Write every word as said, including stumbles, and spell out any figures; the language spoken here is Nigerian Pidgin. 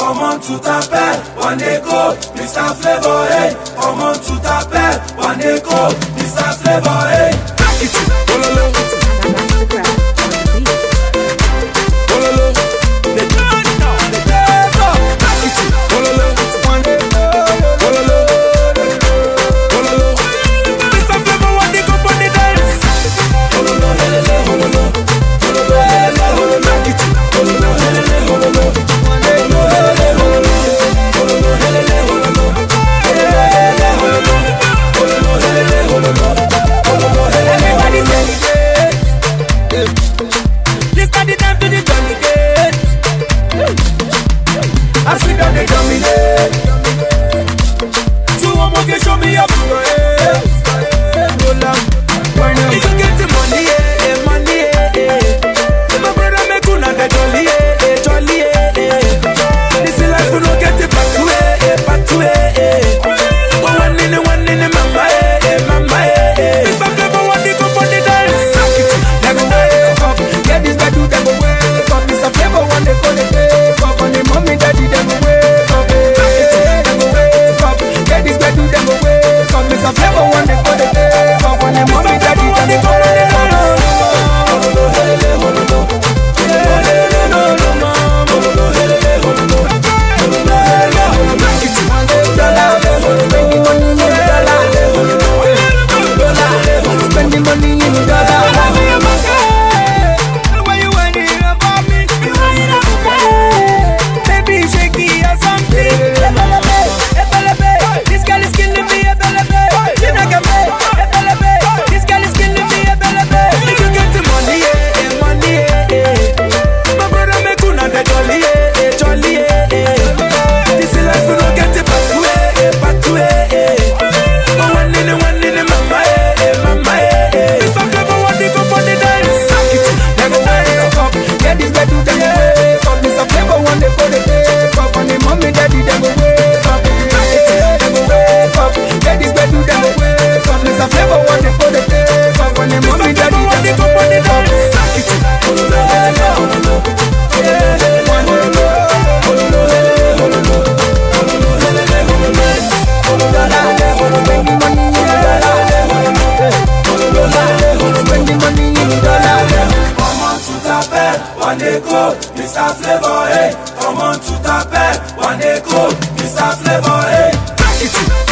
come on to t'appelle, one day go, mister Flavor, hey, come on to t'appelle, one day go, mister Flavor, hey. Back it, bololo, bololo, the Flavor, back it, bololo, one day go, bololo, bololo, mister Flavor, one day go for the dance, bololo, helele, bololo, bololo, helele, bololo, back it, bololo, helele, bololo, one day go, helele, bololo, bololo, helele, bololo, helele, helele, bololo, bololo, helele, bololo, bololo, helele. Everybody celebrate. This not the time to the Johnny Gate. I see that they dominate. So one more can show me up to your head. Roll up. If you get the money, eh, money, eh. My brother make una the jolly, eh, jolly, eh. This is life, we don't get it back to it, back to it. One in the one in the mama, eh, mama, eh. Mister Flavor, one day go for the dance. Them go wake up, get this guy do them go wake up. Mister Flavor, one day go the wake up. On the mommy, daddy, them go wake up. Them go wake up, get this guy do them go wake up. Mister Flavor, one day go the wake up. On the mommy, daddy, them go wake up. Bololo, helele, bololo, helele, bololo, bololo, helele, bololo, bololo, helele, bololo. Back it, one day dollar, spending money in dollar, dollar, spending money in dollar. Why you whining about me? You whining about me? Baby, shaky or something. This girl is killing me, she not get me. This girl is killing me, if you get the money, eh, money, eh. My brother make una the jolly, eh, jolly, eh. This is life, we don't get it back to it, back to it. One in the one in the mama, eh, mama, eh. Mister Flavor, one day go for the dance. They go wake up, get this bed to them go wake up. Mister Flavor, one day for the wake up. On the mommy, daddy, them go wake up. They go wake up, get this bed to them go wake up. Mister Flavor, one day for the wake up. On the mommy, daddy, them go wake up. Bololo, helele, bololo, helele, bololo, bololo, helele, bololo, bololo, helele, bololo, bololo, helele, bololo, spending money in dollar, bololo, helele, bololo, spending money in dollar. Come on to t'appelle, one day go, mister Flavor, hey. Come on to t'appelle, one day go, mister Flavor, hey. Back it.